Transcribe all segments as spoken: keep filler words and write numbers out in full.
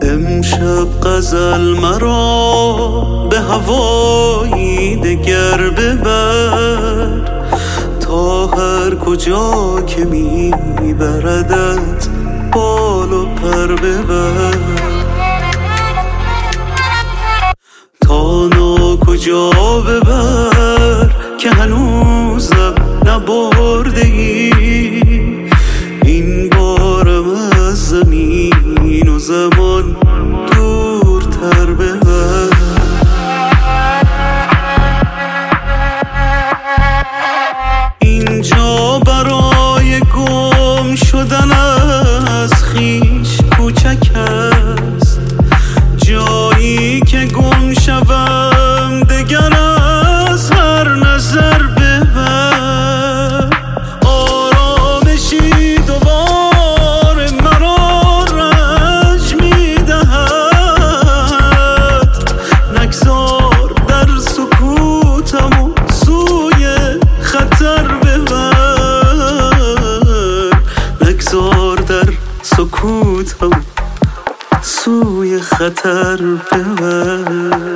امشب غزل مرا به هوایی دگر ببر، تا هر کجا که میبردت بال و پر ببر. تا نا کجا ببر که هنوزم نبرده ای، این بارم از زمین و زمان دورتر ببر. اینجا برای گم شدن از خویش کوچک است، جایی که گم شوم دگر از هر نظر ببر. آرامشی دوباره مرا رنج میدهد، نگذار در سکوتم و سوی خطر ببر. نگذار در سکوتم سوی خطر ببر.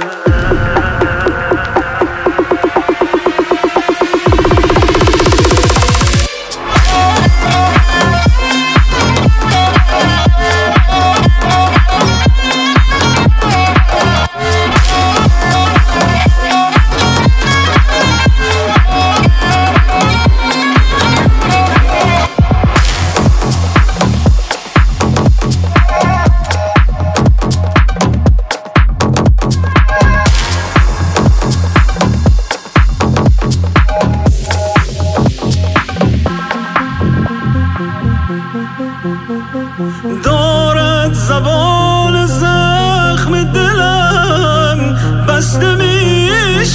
دارد زبان زخم دلم بسته می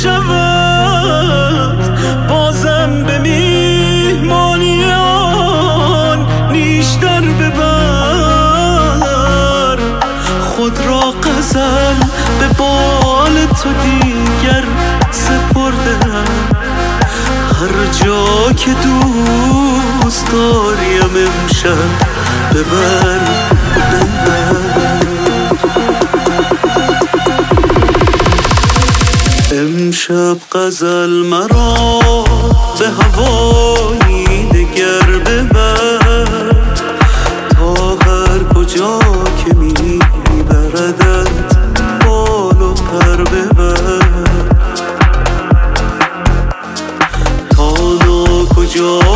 شود، بازم به میهمانی آن نیشتر ببر. خود را غزل به بال تو دیگر سپردم، هر جا که دوست داریم امشب ببر ببر. امشب غزل مرا به هوایی دگر ببر، تا هر کجا که میبردت بال و پر ببر. تا نا کجا